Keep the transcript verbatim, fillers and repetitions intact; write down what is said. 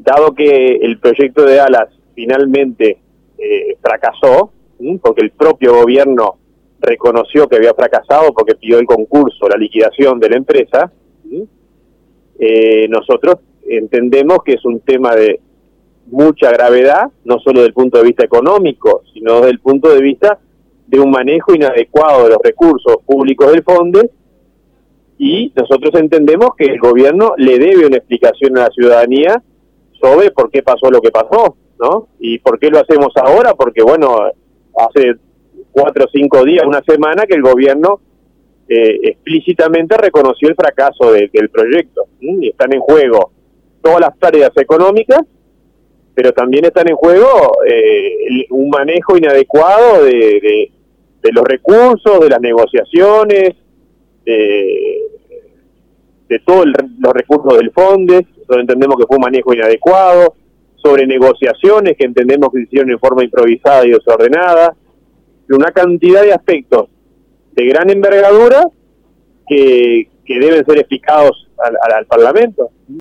dado que el proyecto de Alas finalmente eh, fracasó, ¿sí? Porque el propio gobierno reconoció que había fracasado porque pidió el concurso, la liquidación de la empresa, ¿sí? eh, nosotros entendemos que es un tema de mucha gravedad, no solo desde el punto de vista económico, sino desde el punto de vista de un manejo inadecuado de los recursos públicos del fondo, y nosotros entendemos que el gobierno le debe una explicación a la ciudadanía sobre por qué pasó lo que pasó, ¿no? Y por qué lo hacemos ahora, porque bueno, hace cuatro o cinco días, una semana, que el gobierno eh, explícitamente reconoció el fracaso de, del proyecto, ¿sí? Y están en juego todas las tareas económicas, pero también están en juego eh, un manejo inadecuado de, de, de los recursos, de las negociaciones, de, de todos los recursos del FONDES. Nosotros entendemos que fue un manejo inadecuado, sobre negociaciones que entendemos que se hicieron en forma improvisada y desordenada, una cantidad de aspectos de gran envergadura que, que deben ser explicados al, al, al Parlamento.